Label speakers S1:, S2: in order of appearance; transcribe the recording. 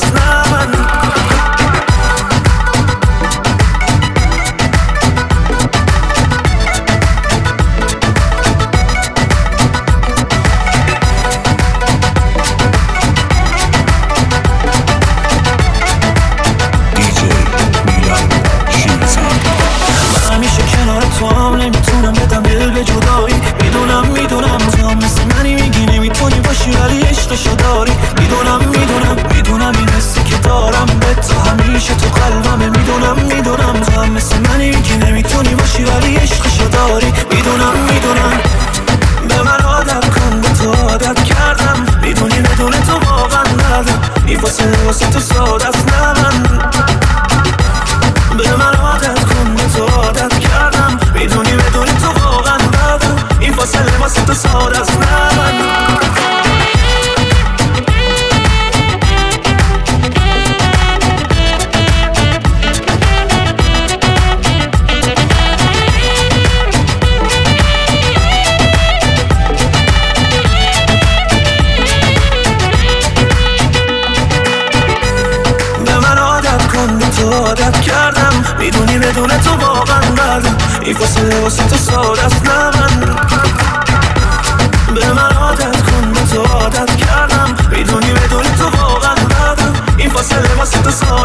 S1: است نه من.
S2: نمیتونم بدم دل به جدایی. میدونم تو هم مثل منی میگی نمیتونی باشی ولی عشقشو داری. میدونم این حسی که دارم به تو همیشه تو قلبمه. میدونم تو هم مثل منی میگی نمیتونی باشی ولی عشقشو داری. میدونم به من عادت کن، به تو عادت کردم. میدونی بدون تو واقعا ندم. این واسه تو ساده است نه من. به من عادت کن، به تو عادت کردم. میدونی بدون تو واقعا ندم. این فاصله واسه تو ساده است نه من. عادت کردم. میدونی بدون تو واقعا ندم. این فاصله واسه تو ساده است نه من. به من عادت کن، به تو عادت کردم. میدونی بدون تو واقعا ندم. این فاصله واسه تو ساده